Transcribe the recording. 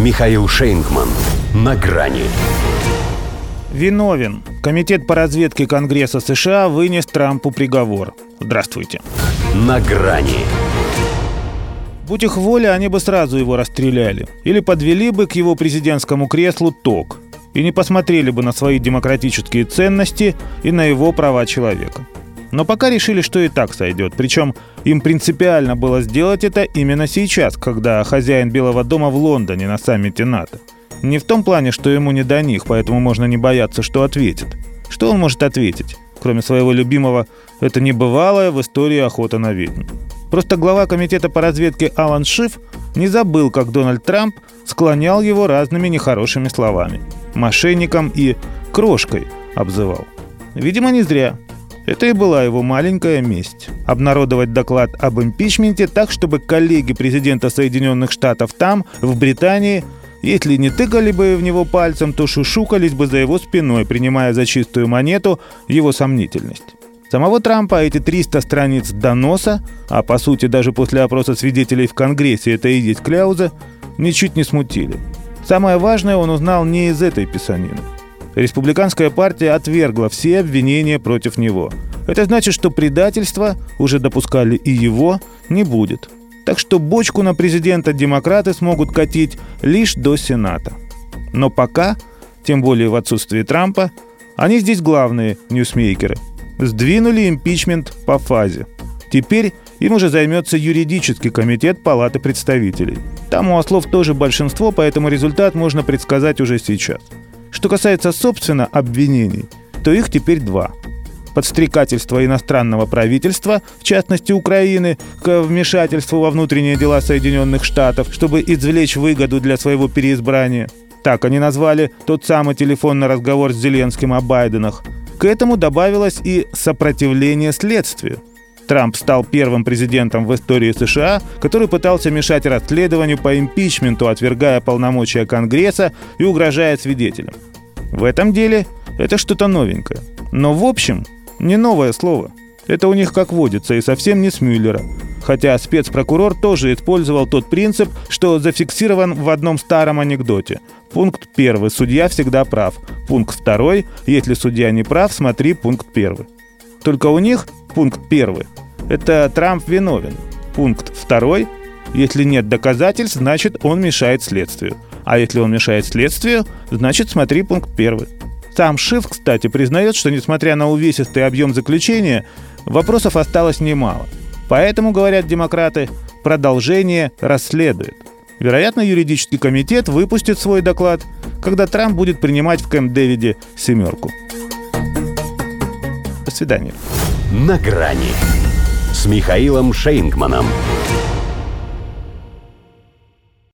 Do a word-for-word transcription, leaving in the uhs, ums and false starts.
Михаил Шейнгман. На грани. Виновен. Комитет по разведке Конгресса США вынес Трампу приговор. Здравствуйте. На грани. Будь их воля, они бы сразу его расстреляли. Или подвели бы к его президентскому креслу ток. И не посмотрели бы на свои демократические ценности и на его права человека. Но пока решили, что и так сойдет. Причем им принципиально было сделать это именно сейчас, когда хозяин Белого дома в Лондоне на саммите НАТО. Не в том плане, что ему не до них, поэтому можно не бояться, что ответит. Что он может ответить, кроме своего любимого «это небывалое в истории охота на ведьм». Просто глава комитета по разведке Алан Шиф не забыл, как Дональд Трамп склонял его разными нехорошими словами. Мошенником и крошкой обзывал. Видимо, не зря. Это и была его маленькая месть. Обнародовать доклад об импичменте так, чтобы коллеги президента Соединенных Штатов там, в Британии, если не тыкали бы в него пальцем, то шушукались бы за его спиной, принимая за чистую монету его сомнительность. Самого Трампа эти триста страниц доноса, а по сути даже после опроса свидетелей в Конгрессе это и есть кляуза, ничуть не смутили. Самое важное он узнал не из этой писанины. Республиканская партия отвергла все обвинения против него. Это значит, что предательства, уже допускали и его, не будет. Так что бочку на президента демократы смогут катить лишь до Сената. Но пока, тем более в отсутствии Трампа, они здесь главные ньюсмейкеры. Сдвинули импичмент по фазе. Теперь им уже займется юридический комитет Палаты представителей. Там у ослов тоже большинство, поэтому результат можно предсказать уже сейчас. Что касается, собственно, обвинений, то их теперь два. Подстрекательство иностранного правительства, в частности Украины, к вмешательству во внутренние дела Соединенных Штатов, чтобы извлечь выгоду для своего переизбрания. Так они назвали тот самый телефонный разговор с Зеленским о Байденах. К этому добавилось и сопротивление следствию. Трамп стал первым президентом в истории США, который пытался мешать расследованию по импичменту, отвергая полномочия Конгресса и угрожая свидетелям. В этом деле это что-то новенькое. Но в общем, не новое слово. Это у них как водится, и совсем не с Мюллера. Хотя спецпрокурор тоже использовал тот принцип, что зафиксирован в одном старом анекдоте. Пункт первый. Судья всегда прав. Пункт второй. Если судья не прав, смотри пункт первый. Только у них пункт первый. Это Трамп виновен. Пункт второй. Если нет доказательств, значит он мешает следствию. А если он мешает следствию, значит смотри пункт первый. Сам Шиф, кстати, признает, что несмотря на увесистый объем заключения, вопросов осталось немало. Поэтому, говорят демократы, продолжение расследует. Вероятно, юридический комитет выпустит свой доклад, когда Трамп будет принимать в Кэмп-Дэвиде семерку. До свидания. На грани с Михаилом Шейнгманом.